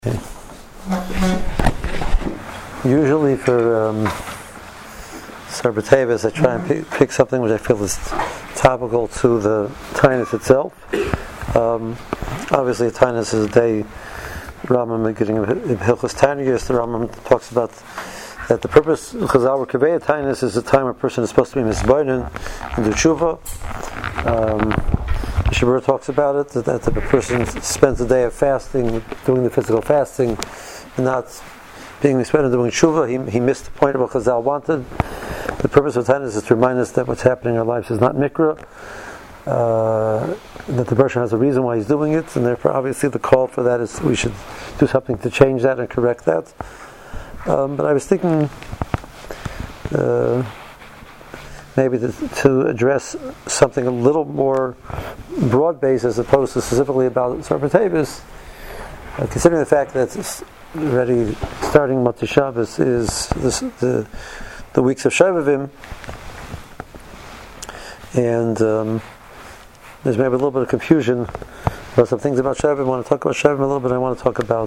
Usually for Sarbat Tevis, I try and pick something which I feel is topical to the Tainus itself. Obviously, Tainus is a day Rambam getting in Hilchos Taniyos. The Rambam talks about that the purpose Chazal Kaveh Tainus is the time a person is supposed to be misboinen and do tshuva. Shabur talks about it, that the person spends a day of fasting, doing the physical fasting, and not being misspent doing tshuva. He missed the point of what Chazal wanted. The purpose of Tainus is to remind us that what's happening in our lives is not mikra, that the person has a reason why he's doing it, and therefore obviously the call for that is we should do something to change that and correct that. But I was thinking maybe to address something a little more broad-based as opposed to specifically about Sarbat Tevis, considering the fact that it's already starting Motzei Shabbos is the weeks of Shovavim, and there's maybe a little bit of confusion about some things about Shovavim. I want to talk about Shovavim a little bit. I want to talk about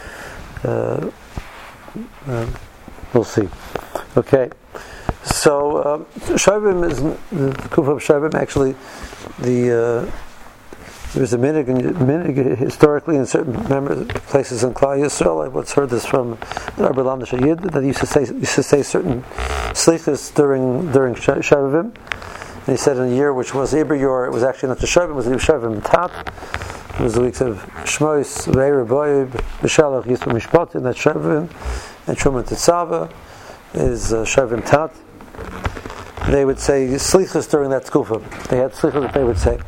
we'll see. Okay. So Shovavim is the Kufa of Shovavim. Actually, there's a minhag historically in certain places in Klal Yisrael. I once heard this from Rabbi Lam Shayid that he used to say certain slichas during Shovavim. And he said in a year which was Iber Yor, it was actually not the Shovavim, it was the Shovavim Tat. It was the weeks of Shmois, Ve'er Boyib, Mishalach, Yisro Mishpatim, that's Shovavim, and Truman Tetzava is Shovavim Tat. They would say slichas during that tkufa. They had slichas that they would say.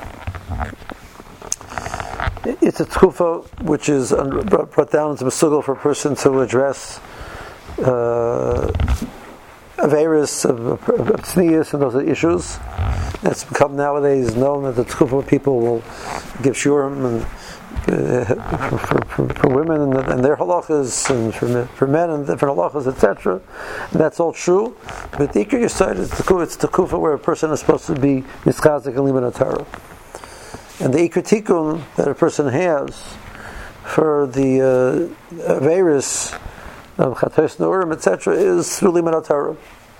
It's a tkufa which is brought down as a mesugel for a person to address averis of tznius and those issues. It's become nowadays known that the tkufa people will give shurim and for women and their halachas, and for men and different halachas, etc. And that's all true. But the Ikar Yesod is it's the kufa where a person is supposed to be mischazik and liman Torah. And the Ikar Tikkun that a person has for the averis of chatos neurim, etc., is through liman Torah.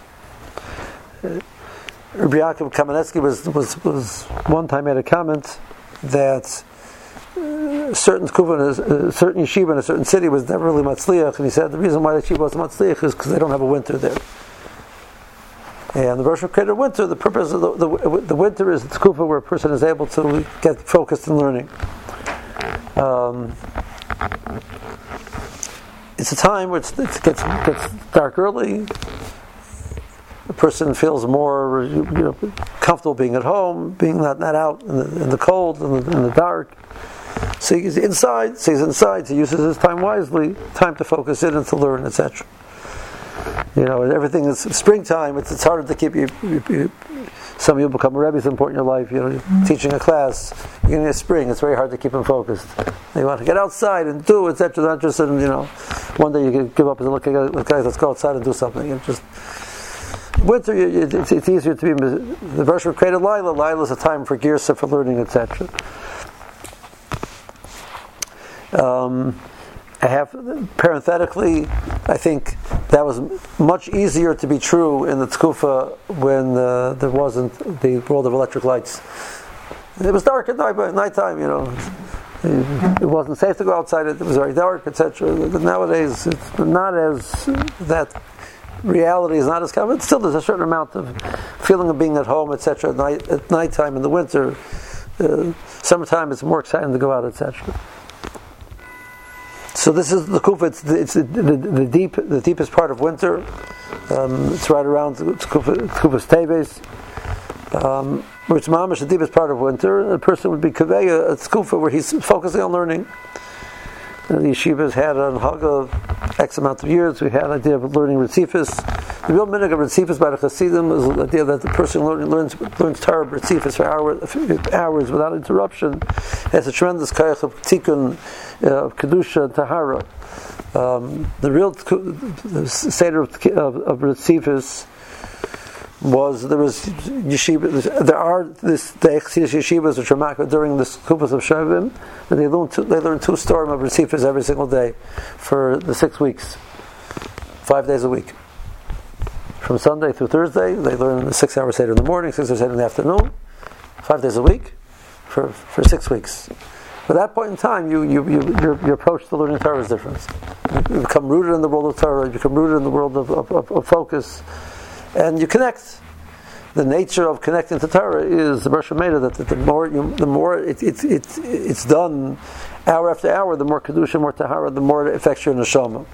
Rabbi Yaakov Kamenetsky was one time made a comment that certain yeshiva in a certain city was never really matzliach, and he said the reason why the yeshiva wasn't matzliach is because they don't have a winter there. And the Rosh created winter. The purpose of the winter is the tkufa where a person is able to get focused in learning. It's a time where it gets dark early. The person feels more comfortable being at home, being not out in the cold, in the dark. So he's inside, he uses his time wisely, time to focus in and to learn, etc. Everything is springtime, it's harder to keep you. Some of you become a rebbe, it's important in your life. You're teaching a class, beginning of spring, it's very hard to keep them focused. They want to get outside and do, etc. Not just one day you can give up and look, guys, let's go outside and do something. And just winter, it's easier to be. The verse created Laila. Laila is a time for girsa, for learning, etc. I have, parenthetically, I think that was much easier to be true in the tkufa when there wasn't the world of electric lights. It was dark at nighttime, It wasn't safe to go outside, it was very dark, etc. But nowadays, it's not as, that reality is not as common. Still, there's a certain amount of feeling of being at home, etc. At nighttime in the winter. Summertime, it's more exciting to go out, etc. So this is the kufa. It's the deepest part of winter. It's right around kufa's teves, which mamish the deepest part of winter. A person would be kaveya at kufa where he's focusing on learning. The yeshivas had an Haga X amount of years. We had an idea of learning Ritzifis. The real minhag of Ritzifis by the Hasidim is the idea that the person learns Torah Ritzifis for hours without interruption. Has a tremendous kayach of tikkun, of kedusha, tahara. The real seder of Ritzifis was there was yeshiva. There are the Chassidus yeshivas which are makar during the Kupas of Shavim, and they learn 2 storm of recifers every single day for the 6 weeks, 5 days a week. From Sunday through Thursday, they learn the 6 hours Seder in the morning, 6 hours Seder in the afternoon, 5 days a week for 6 weeks. At that point in time, your approach to learning Torah is different. You become rooted in the world of Torah. You become rooted in the world of focus. And you connect. The nature of connecting to Torah is the Rosh Hashanah, that the more it's done hour after hour, the more kedusha, more tahara, the more it affects your neshama.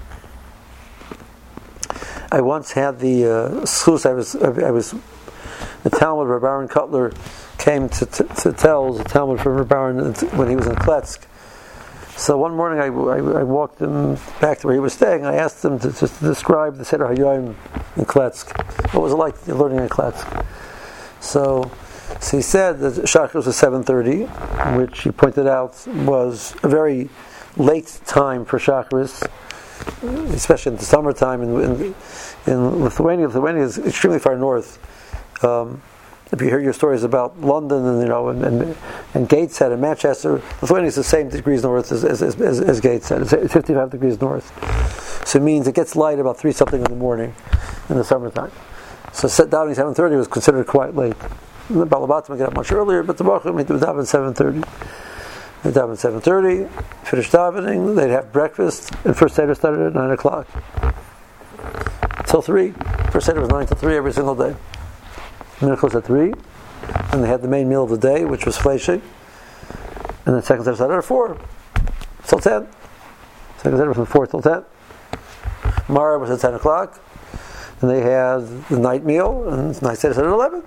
I once had the schus. I was the Talmud Reb Aaron Kotler came to tell the Talmud from Reb Aaron when he was in Kletsk. So one morning I walked him back to where he was staying. I asked him to describe the Seder Hayoim in Kletsk. What was it like learning in Kletsk? So he said that Shacharis was 7:30, which he pointed out was a very late time for Shacharis, especially in the summertime in Lithuania. Lithuania is extremely far north. If you hear your stories about London and Gateshead and Manchester, Lithuania is the same degrees north as Gateshead. It's 55 degrees north. So it means it gets light about 3 something in the morning in the summertime. So davening 7:30 was considered quite late. The Balabatim get up much earlier, but the Baruch would daven 7:30. They daven 7:30, finish davening, they'd have breakfast, and first Seder started at 9 o'clock. Till 3. First Seder was 9 to 3 every single day. Minchos at 3, and they had the main meal of the day, which was fleishig, and then second Seder started at 4 till 10. Second Seder was from 4 till 10. Mara was at 10 o'clock, and they had the night meal, and night Seder started at 11.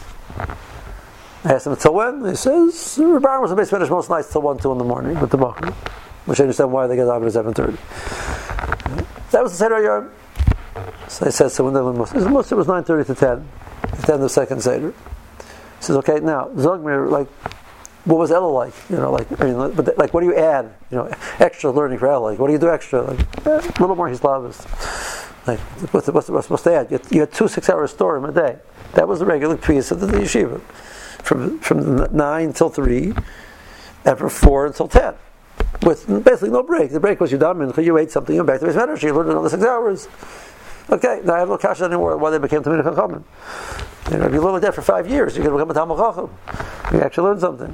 I asked him until when. He says Reb Aaron was the base finish most nights till 1, 2 in the morning with the Bachar, which I understand why they get out at 7:30. That was the Seder Yom. So I said, so when the most it was 9:30 to 10. Then the second Seder. He says, okay, now, Zogmir, what was Ella like? What do you add? Extra learning for Ella. What do you do extra? A little more Hislavis. What's supposed to add? You had 2 6-hour storm a day. That was the regular piece of the yeshiva. From 9 till 3, and from 4 until 10. With basically no break. The break was you daven, you ate something, you went back to the Beis, you learned another 6 hours. Okay, now I have no kasha anymore why they became Talmidei Chachamim. If you live like that for 5 years, you're going to become a Talmid Chacham. You actually learn something.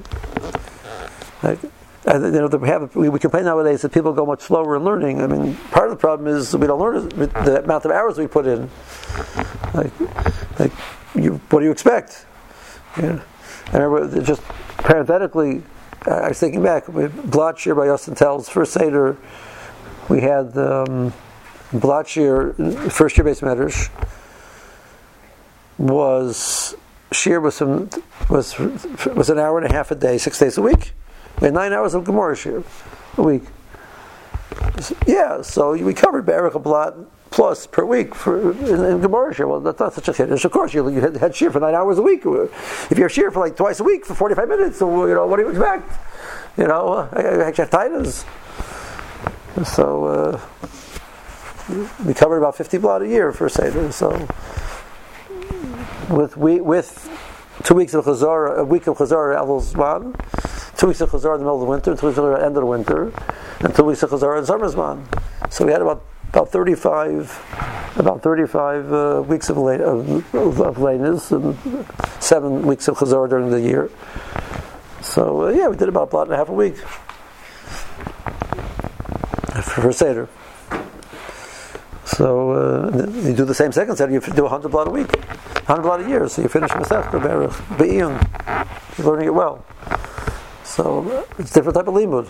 We complain nowadays that people go much slower in learning. I mean, part of the problem is we don't learn the amount of hours we put in. What do you expect? I remember just parenthetically, I was thinking back. Blot Shir by Yossin Tells first Seder, we had. Blot Shir, first year base medrash, was an hour and a half a day, 6 days a week. We had 9 hours of Gemara Shir a week. Yeah, so we covered Baruch a Blot plus per week in Gemara Shir. Well, that's not such a chiddush. Of course, you had Shir for 9 hours a week. If you have Shir for twice a week for 45 minutes, so what do you expect? I actually have titles. So. We covered about 50 blot a year for Seder. So, with 2 weeks of Chazar, a week of Chazar Elul Zman, 2 weeks of Chazar in the middle of the winter, 2 weeks of Chazar at the end of the winter, and 2 weeks of Chazar in summer Zman. So we had about 35 weeks of lateness and 7 weeks of Chazar during the year. So we did about a blot and a half a week for Seder. So you do the same second Seder, you do 100 blot a week, 100 blot a year, so you finish Masechta Baruch Be'iyun. You're learning it well. So it's a different type of limud.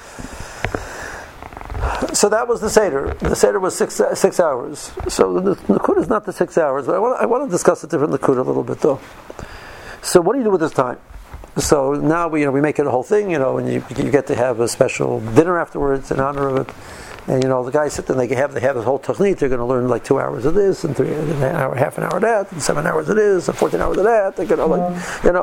So that was the Seder. The Seder was 6 hours. So the Nakud is not the 6 hours, but I want to discuss a different Nakud a little bit though. So what do you do with this time? So now we make it a whole thing, and you get to have a special dinner afterwards in honor of it. And the guys sit there and they have this whole technique. They're going to learn 2 hours of this and 3 and an hour, half an hour of that, and 7 hours of this and 14 hours of that. They're going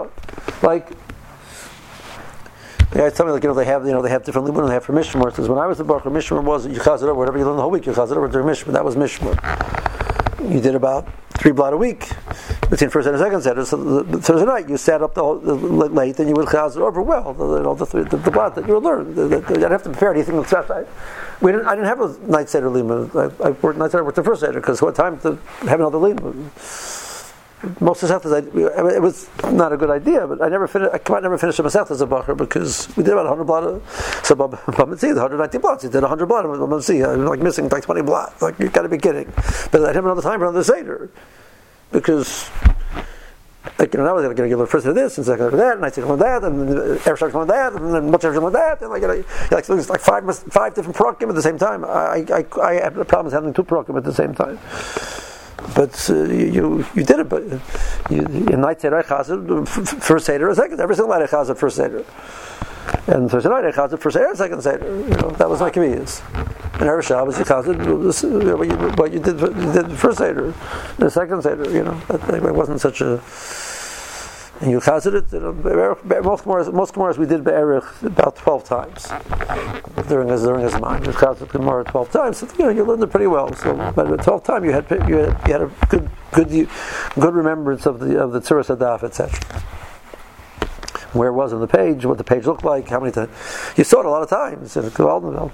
to tell me they have different limud. They have for Mishmar. It says when I was at Baruch, Mishmar was you chaz it over whatever you learn the whole week. You chaz it over during Mishmar. That was Mishmar. You did about 3 blot a week. between first and second Seder. So the Thursday night you sat up late and you would chazer over well the blot that you would learn. You didn't have to prepare anything except I didn't have a night Seder lima. I worked night Seder with the first Seder because what time to have another lima. Most of the Masechtas, it was not a good idea, but I never finished a Masechta as a bacher because we did about 100 blot. So Bamitzia, the 190 blots, he did 100 blot. I'm like missing like 20 blots. Like you got to be kidding. But I'd have another time for another Seder because. Like, now we're going to give the first of this and second of that, and I take one of that, and Erev one of that, and then much of that, and like five different prokim at the same time. I have the problems having two prokim at the same time. But you did it. But in night Seder Chazir, first Seder, second. Every single night Chazir, first Seder. And Thursday night Chazir, first Seder, second Seder. That was my convenience. And Erev Shabbos, Chazir, what you did first Seder, the second Seder. It wasn't such a. And you chazed it. Most Gemaras we did be'erich about 12 times during his mind. You chazed Gemara 12 times. So, you learned it pretty well. So, but at the 12th time you had a good remembrance of the Tzuras Hadaf, etc. Where it was on the page, what the page looked like, how many times you saw it a lot of times in the Gewaldenwelt.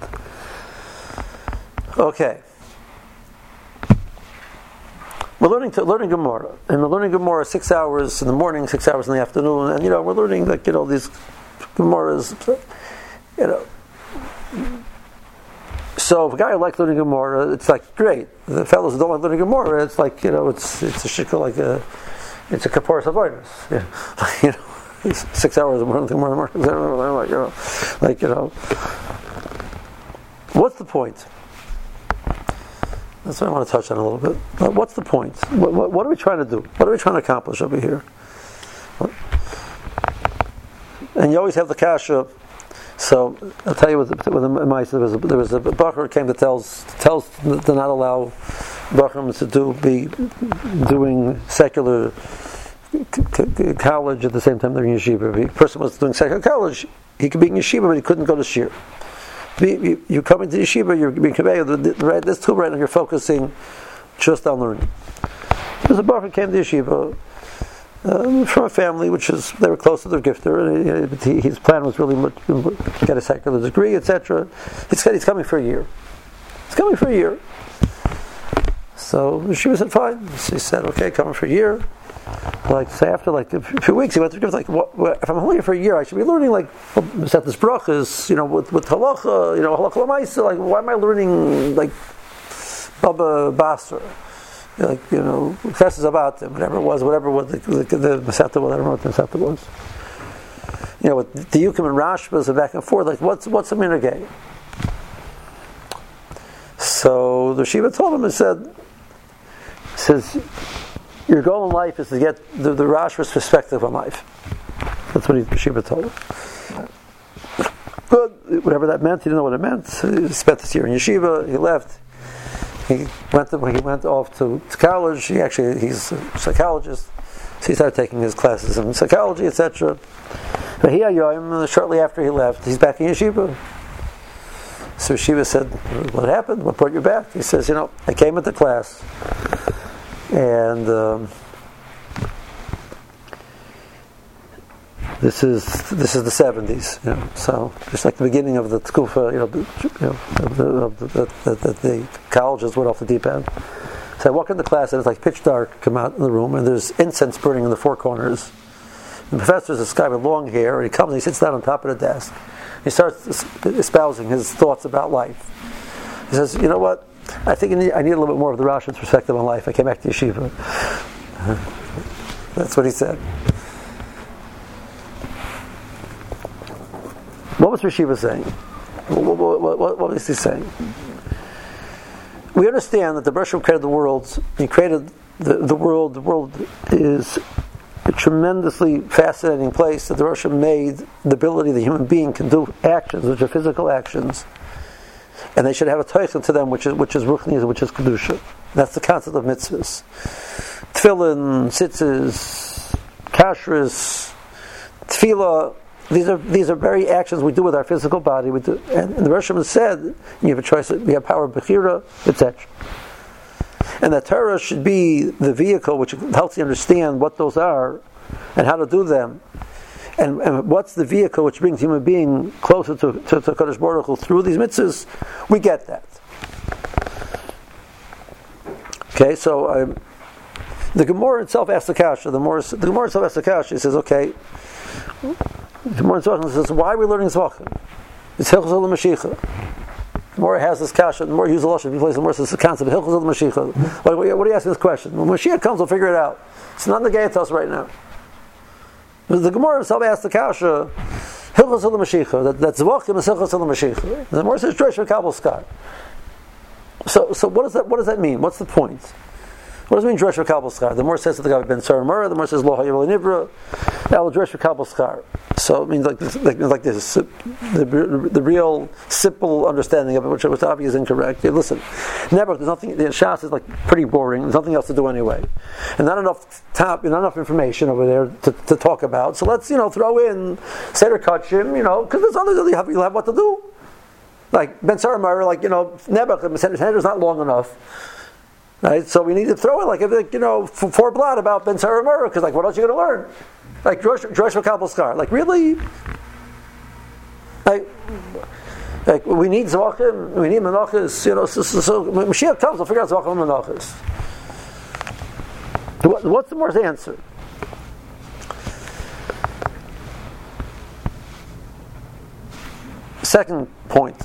Okay. We're learning Gemara, and we're learning Gemara 6 hours in the morning, 6 hours in the afternoon, and we're learning these Gemaras, So if a guy who likes learning Gemara, it's like great. The fellows who don't like learning Gemara, it's like it's a shikha, it's a kapor savonis. 6 hours of learning Gemara, What's the point? That's what I want to touch on a little bit. What's the point? What are we trying to do? What are we trying to accomplish over here? And you always have the kasha. So I'll tell you with the mice. There was a bacher who came to tells to not allow bachrim to be doing secular college at the same time they're in yeshiva. If a person was doing secular college, he could be in yeshiva, but he couldn't go to shir. You come into yeshiva, you're being conveyed. There's two right now. You're focusing just on learning. There's a baruch who came to yeshiva from a family they were close to their gifter. His plan was really much to get a secular degree, etc. He's coming for a year. So yeshiva said fine. He said okay, coming for a year. After a few weeks, he went to give if I'm only here for a year, I should be learning set this brachas, with halacha, halacha l'maisa. Why am I learning Baba Basra, Chesed Zabatim, whatever the Masechta, whatever the Masechta was. With the Yukim and Rashbas and back and forth. What's a minhagay? So the Shiva told him and says. Your goal in life is to get the Rashba's perspective on life. That's what Shiva told him. Good, whatever that meant, he didn't know what it meant. He spent this year in yeshiva. He left. He went off to college. He's a psychologist. So he started taking his classes in psychology, etc. But shortly after he left, he's back in yeshiva. So Shiva said, "What happened? What brought you back?" He says, "I came into class." And this is the 70s, so just like the beginning of the tkufa, the colleges went off the deep end. So I walk into class and it's like pitch dark. Come out in the room and there's incense burning in the four corners. The professor's this guy with long hair, and he comes and he sits down on top of the desk. He starts espousing his thoughts about life. He says, "You know what? I think I need a little bit more of the Rashi's perspective on life. I came back to yeshiva." That's what he said. What was Rashiva saying? What was he saying? We understand that the Bereshit created the world. He created the world. The world is a tremendously fascinating place. That the Bereshit made the ability the human being can do actions, which are physical actions. And they should have a teichen to them, which is ruchnius, which is kedusha. That's the concept of mitzvahs. Tefillin, tzitzis, kashrus, tefillah. These are very actions we do with our physical body. We do, and the Rosh Hashanah said, you have a choice. We have power of bechira, etc. And that Torah should be the vehicle which helps you understand what those are and how to do them. And what's the vehicle which brings human being closer to Kadosh Baruch Hu through these mitzvahs? We get that. Okay, so the Gemara itself asks the kasha. The Gemara itself asks the kasha. It says, okay, the Gemara itself says, why are we learning Zvachim? It's Hilchos Al Mashiach. The Gemara has this kasha. The more uses Lashon, the Gemara says the concept of Hilchos Al Mashiach. What are you asking this question? When Mashiach comes, we'll figure it out. It's not negated to us right now. The Gemara itself asks the kasha, Hilchos Al Mashiach. That Zvachim is Hilchos Al Mashiach. The Gemara says, Dresh V'Kabel Skar. So what does that mean? What's the point? What does it mean, Dresh V'Kabel Skar? The Gemara says that the guy Ben Sarah Murrah, the Gemara says Lo Hayir Nivra, Al Dresh V'Kabel Skar. So it means like this, the real simple understanding of it, which obviously is incorrect. Listen, never. There's nothing. The Shas is like pretty boring. There's nothing else to do anyway, and not enough information over there to talk about. So let's throw in Seder Kachim, because there's others that you'll have what to do. Like Ben Sarah Murrah, Nebuch, the Seder is not long enough. Right, so we need to throw in four blot about Ben Sarah Murrah, because what else are you going to learn? Like Dresh V'Kabel Skar. Really? We need Zvachim, we need Menachos. So when Mashiach comes, we'll figure out Zvachim and Menachos. What's the more answer? Second point.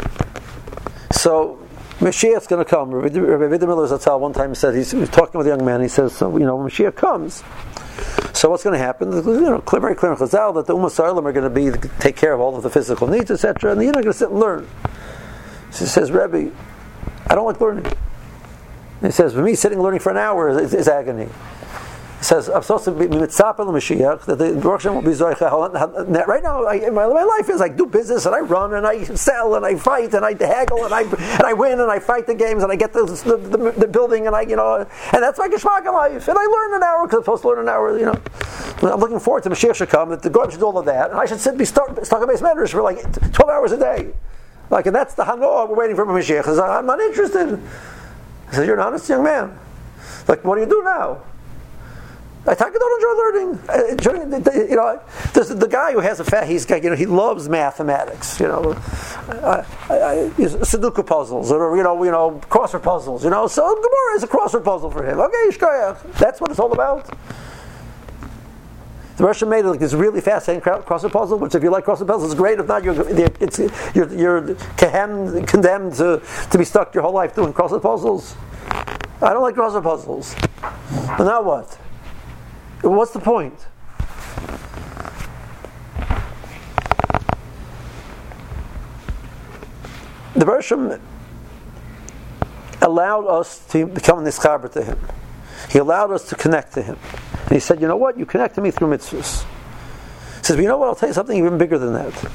So Mashiach's going to come. Rabbi Vida Miller Zatzal one time said, he was talking with a young man, he says, so, when Mashiach comes, so what's going to happen? Very clear in Chazal that the Ummah Sarlim are going to take care of all of the physical needs, etc., and you're not going to sit and learn. So he says, Rebbe, I don't like learning. And he says, for me, sitting and learning for an hour is agony. He says, I'm supposed to be mitzapel Mashiach, that the Baruch Hashem will be zoich. Right now, my life is I do business, and I run, and I sell, and I fight, and I haggle, and I win, and I fight the games, and I get the building, and and that's my geschmack in life. And I learn an hour, because I'm supposed to learn an hour, I'm looking forward to Mashiach should come, that the God should do all of that, and I should sit and be stuck in base medrash for 12 hours a day. And that's the hanoah we're waiting for Mashiach. He says, I'm not interested. I said, you're an honest young man. What do you do now? I don't enjoy learning. There's the guy who has he loves mathematics. Sudoku puzzles, or crossword puzzles. So Gemara is a crossword puzzle for him. Okay, Yishkoyach. That's what it's all about. The Russian made this really fascinating crossword puzzle, which if you like crossword puzzles, is great. If not, you're condemned to be stuck your whole life doing crossword puzzles. I don't like crossword puzzles. But now what? What's the point? The Bershom allowed us to become nischaber to him. He allowed us to connect to him. And he said, you know what? You connect to me through mitzvahs. He says, but you know what? I'll tell you something even bigger than that.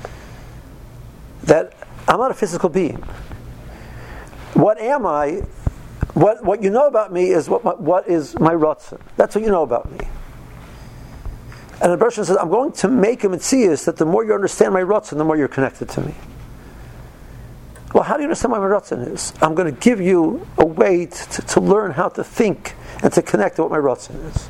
That I'm not a physical being. What am I? What you know about me is what is my ratzon. That's what you know about me. And the Bershom says, I'm going to make a mitzias that the more you understand my ratzon, the more you're connected to me. Well, how do you understand what my ratzon is? I'm going to give you a way to learn how to think and to connect to what my ratzon is.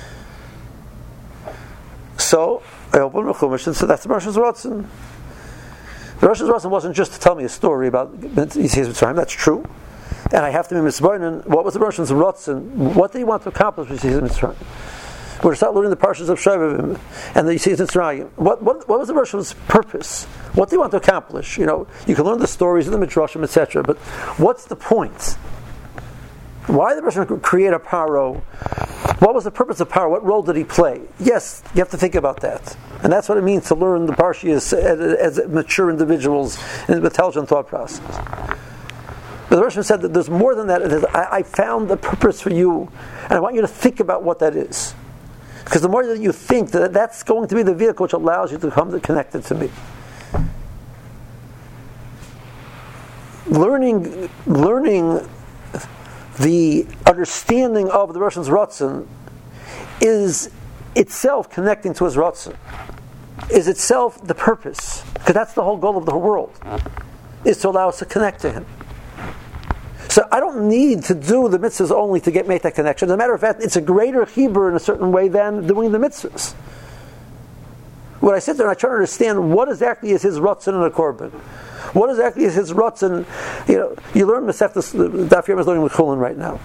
So I opened the Chumash and said, that's the Bershom's ratzon. The Bershom's ratzon wasn't just to tell me a story about Yetzias Mitzrayim. That's true. And I have to be misboinen. What was the Bershom's ratzon? What did he want to accomplish with Yetzias Mitzrayim? We're to start learning the parshas of Shovavim and the Yetzias Mitzrayim. What was the Bershom's purpose? What do you want to accomplish? You can learn the stories in the Midrashim, etc. But what's the point? Why did the Bershom create a paro? What was the purpose of paro? What role did he play? Yes, you have to think about that. And that's what it means to learn the parshas as mature individuals with intelligent thought process. But the Bershom said that there's more than that. I found the purpose for you, and I want you to think about what that is. Because the more that you think, that's going to be the vehicle which allows you to become connected to me. Learning the understanding of the Bershom's ratzon is itself connecting to his ratzon. Is itself the purpose. Because that's the whole goal of the whole world. Is to allow us to connect to him. So I don't need to do the mitzvahs only to make that connection. As a matter of fact, it's a greater chibur in a certain way than doing the mitzvahs. When I sit there and I try to understand what exactly is his ratzon in a korban, what exactly is his ratzon, you learn Masechtas Daf Yomi is learning with Chulin right now.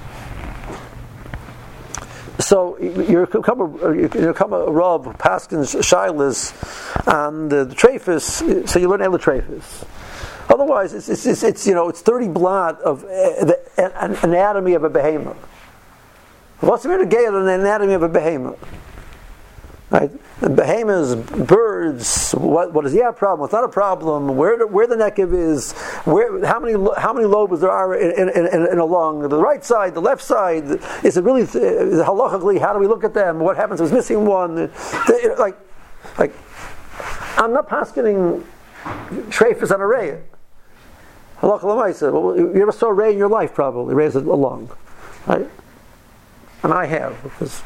So you come a Rav Paskin's Shilas and the Treifus, so you learn Ela Treifus. Otherwise, it's 30 blot of the anatomy of a behemoth. What's the matter with an anatomy of a behemoth? Right? Behemoths, birds. What is the problem? What's not a problem? Where the nekev is? How many lobes there are in a lung? The right side, the left side. Is it really halachically? How do we look at them? What happens if it's missing one? Like I'm not paskening treifus on a raya. Halacha l'maisa. Well, you ever saw a ray in your life? Probably rays a lung, right? And I have because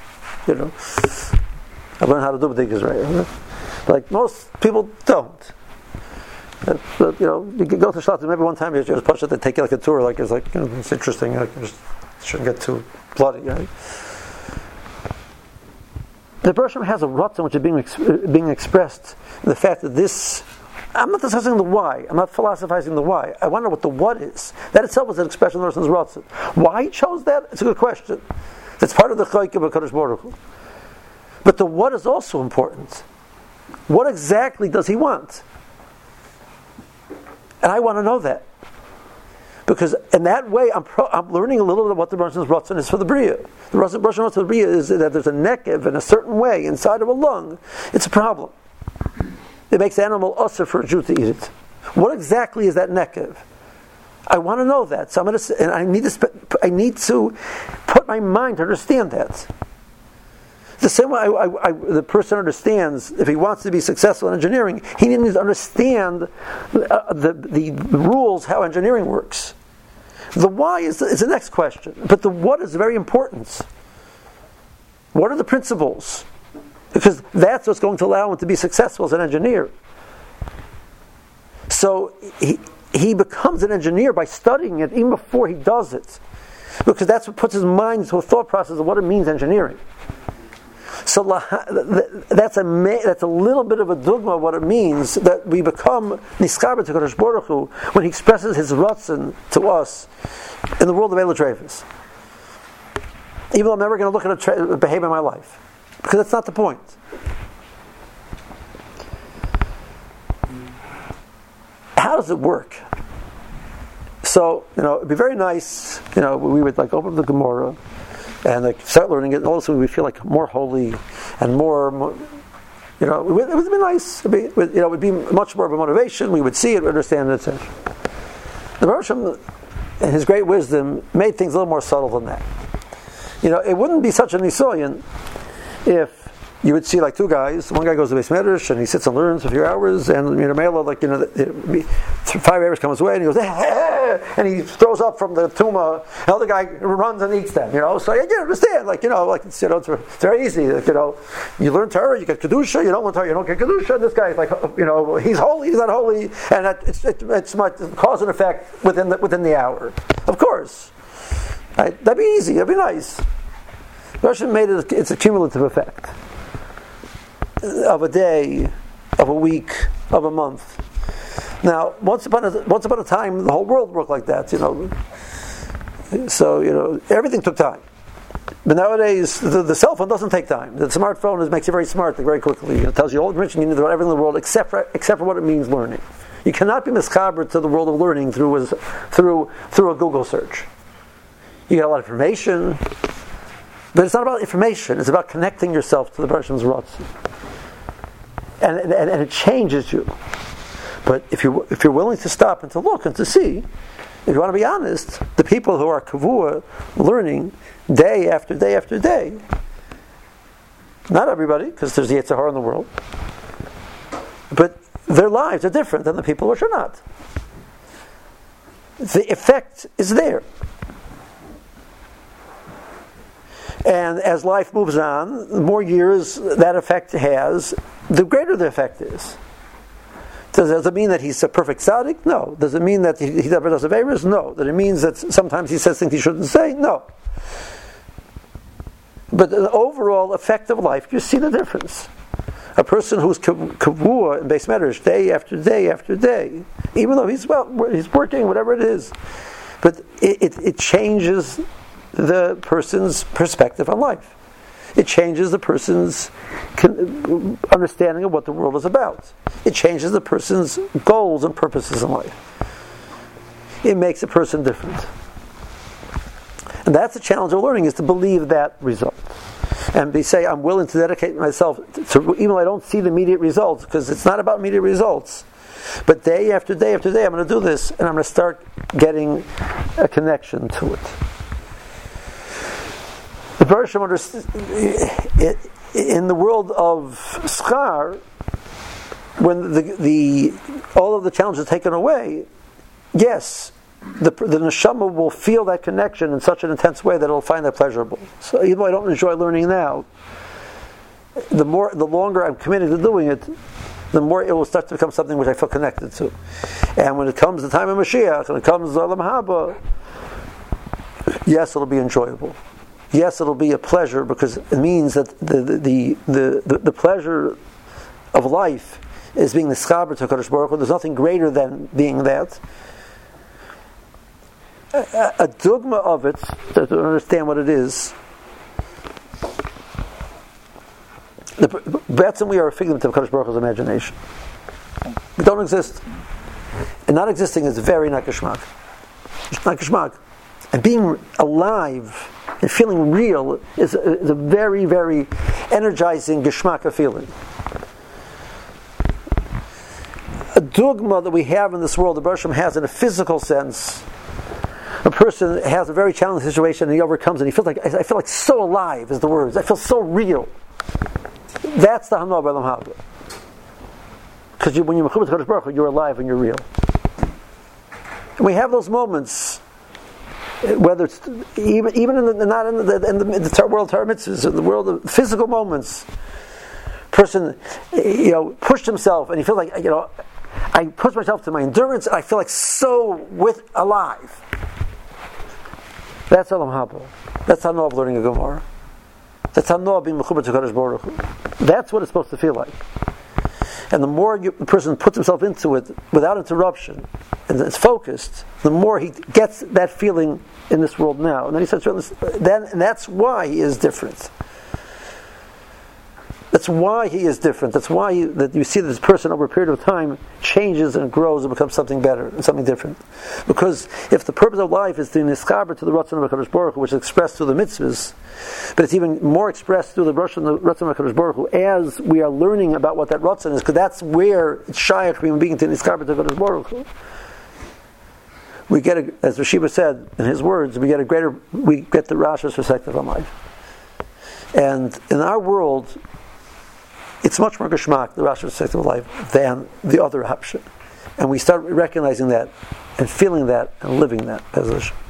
I've learned how to do b'dikas right. Like most people don't. But, you can go to Shalatim. Maybe one time you just push it, they take you like a tour. Like it's interesting. Just shouldn't get too bloody. Right? The Bereshit has a ratzon which is being expressed in the fact that this. I'm not discussing the why. I'm not philosophizing the why. I wonder what the what is. That itself is an expression of the person's ratzon. Why he chose that? It's a good question. It's part of the chayk of HaKadosh Baruch Hu. But the what is also important. What exactly does he want? And I want to know that. Because in that way, I'm learning a little bit of what the Bereshit's ratzon is for the Bria. The Bereshit's ratzon for the Bria is that there's a nekev in a certain way inside of a lung. It's a problem. It makes the animal usher for a Jew to eat it. What exactly is that nekev? I want to know that. So I need to put my mind to understand that. The same way the person understands, if he wants to be successful in engineering, he needs to understand the rules, how engineering works. The why is the next question, but the what is very important. What are the principles? Because that's what's going to allow him to be successful as an engineer. So he becomes an engineer by studying it even before he does it. Because that's what puts his mind into a thought process of what it means engineering. So that's a little bit of a dogma of what it means that we become niskaber to Kadosh Baruch Hu when he expresses his ratzon to us in the world of Ela Treifus. Even though I'm never going to look at a behavior in my life. Because that's not the point. How does it work? So, it'd be very nice, we would open the Gemara and start learning it, and also we feel more holy and more it would be nice. It would be much more of a motivation. We would see it, understand it, etc. The Baruch Hashem, in his great wisdom, made things a little more subtle than that. It wouldn't be such a nisoyan if you would see two guys. One guy goes to Beis Medrash and he sits and learns for a few hours, and 5 hours comes away and he goes and he throws up from the tumah. The other guy runs and eats them. So you understand, it's very easy. You learn Torah, you get kedusha. You don't learn Torah, you don't get kedusha. This guy's he's holy, he's not holy, and it's cause and effect within the hour. Of course, right? That'd be easy. That'd be nice. Russian made it's a cumulative effect of a day, of a week, of a month. Now, once upon a time, the whole world worked like that. So everything took time. But nowadays, the cell phone doesn't take time. The smartphone makes you very smart very quickly. It tells you all the information you need about everything in the world, except for what it means learning. You cannot be mischaber to the world of learning through a Google search. You get a lot of information. But it's not about information, it's about connecting yourself to the Baruch Hashem's ratzon. And it changes you. But if you're willing to stop and to look and to see, if you want to be honest, the people who are kavua, learning day after day after day, not everybody, because there's the Yetzer Hara in the world, but their lives are different than the people which are not. The effect is there. And as life moves on, the more years that effect has, the greater the effect is. Does it mean that he's a perfect tzaddik? No. Does it mean that he never does averos? No. Does it mean that sometimes he says things he shouldn't say? No. But the overall effect of life, you see the difference. A person who's kavua in Beis Medrash day after day after day, even though he's working, whatever it is, but it changes the person's perspective on life. It changes the person's understanding of what the world is about. It changes the person's goals and purposes in life. It makes a person different. And that's the challenge of learning, is to believe that result. And they say, I'm willing to dedicate myself to, even though I don't see the immediate results, because it's not about immediate results. But day after day after day, I'm going to do this, and I'm going to start getting a connection to it. The Bereshim in the world of schar, when all of the challenges are taken away, yes, the neshama will feel that connection in such an intense way that it'll find that pleasurable. So even though I don't enjoy learning now, the longer I'm committed to doing it, the more it will start to become something which I feel connected to. And when it comes the time of Mashiach, when it comes to Olam Haba, yes, it'll be enjoyable. Yes, it'll be a pleasure, because it means that the pleasure of life is being the schaber to Kadosh Baruch Hu. There's nothing greater than being that. A dogma of it, to understand what it is, that's when we are a figment of Kadosh Baruch Hu's imagination. We don't exist. And not existing is very not geschmack. It's not geschmack. And being alive and feeling real is a very, very energizing geschmack feeling. A dogma that we have in this world, the Bereshim has in a physical sense. A person has a very challenging situation and he overcomes it. He feels like, I feel like so alive is the words. I feel so real. That's the Hanoah B'Olam Haba. Because when you're Mechubat Kadosh Baruch Hu, you're alive and you're real. And we have those moments, whether it's even in the world of Torah mitzvahs, in the world of physical moments. Person, pushed himself and he feels like, I push myself to my endurance and I feel like so alive. That's Olam Haba. That's Hanoah of learning a Gemara. That's Hanoah of being Mechubat to Kadosh Baruch Hu. That's what it's supposed to feel like. And the more the person puts himself into it without interruption, and it's focused, the more he gets that feeling in this world now. And then he says, and that's why he is different. That's why he is different. That's why that you see that this person over a period of time changes and grows and becomes something better and something different. Because if the purpose of life is to nischaber to the Ratzon of HaKadosh Baruch Hu, which is expressed through the mitzvahs, but it's even more expressed through the Ratzon of HaKadosh Baruch Hu as we are learning about what that Ratzon is, because that's where it's shaykh being to nischaber to HaKadosh Baruch Hu. We get, as Rashiba said in his words, we get the Rasha's perspective on life. And in our world, it's much more geschmack, the Rasha's perspective of life, than the other Hapsha. And we start recognizing that, and feeling that, and living that.